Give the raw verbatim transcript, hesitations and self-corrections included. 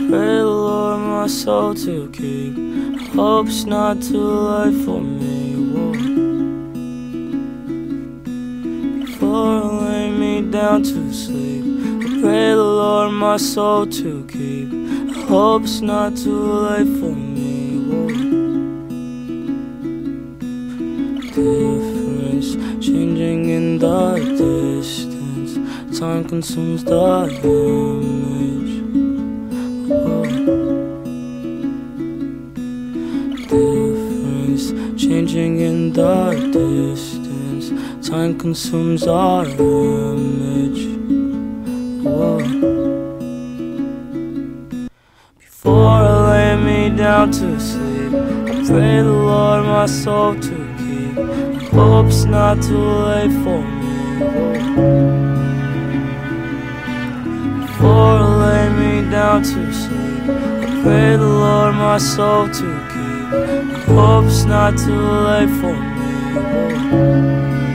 Pray the Lord my soul to keep. I hope it's not too late for me. Whoa. Before I lay me down to sleep, I pray the Lord my soul to keep. I hope it's not too late for me. Whoa. Difference changing in the distance. Time consumes the image. Whoa. Difference changing in the distance. Time consumes our image. Whoa. Before I lay me down to sleep, I pray the Lord my soul to keep. I hope it's not too late for me. Whoa. Before I lay me down to sleep, I pray the Lord my soul to keep. I hope it's not too late for me. Whoa.